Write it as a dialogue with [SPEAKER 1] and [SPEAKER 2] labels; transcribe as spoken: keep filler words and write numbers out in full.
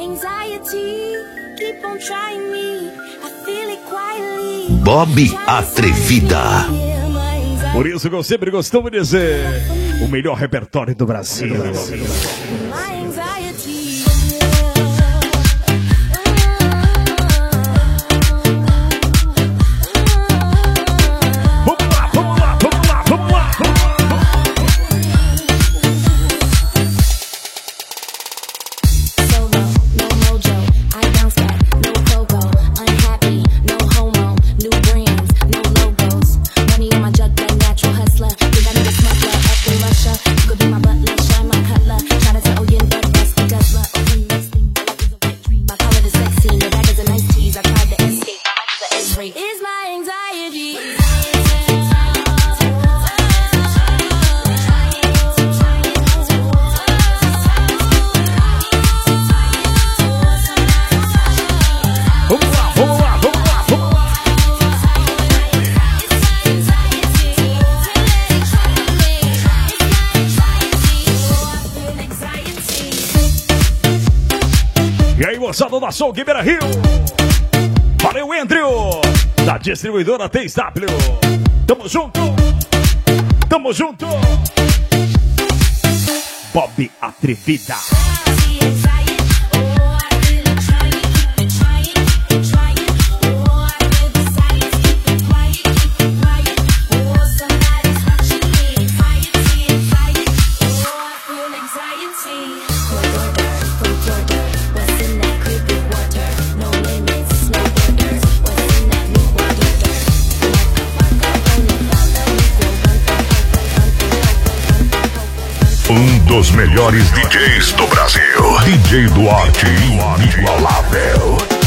[SPEAKER 1] Bob Atrevida.
[SPEAKER 2] Por isso que eu sempre costumo dizer, o melhor repertório do Brasil. Moçada da Soul Beira Rio. Valeu, Andrew, da distribuidora T S W. Tamo junto. Tamo junto. Bob Atrevida.
[SPEAKER 1] Um dos melhores D Js do Brasil. D J Duarte, inigualável.